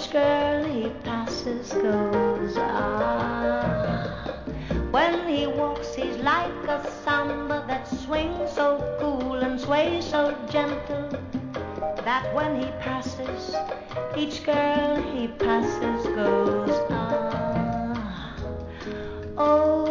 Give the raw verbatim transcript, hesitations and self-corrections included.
each girl he passes goes ah. When he walks he's like a samba that swings so cool and sways so gentle, that when he passes, each girl he passes goes ah. Oh,